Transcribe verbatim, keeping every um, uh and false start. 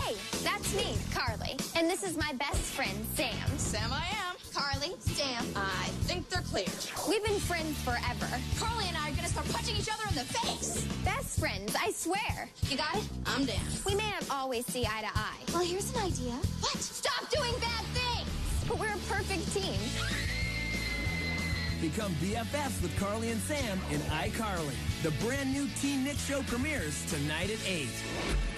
Hey, that's me, Carly. And this is my best friend, Sam. Sam I am. Carly, Sam. I think they're clear. We've been friends forever. Carly and I are gonna start punching each other in the face. Best friends, I swear. You got it? I'm down. We may not always see eye to eye. Well, here's an idea. What? Stop doing bad things! But we're a perfect team. Become B F Fs with Carly and Sam in iCarly. The brand new Teen Nick Show premieres tonight at eight.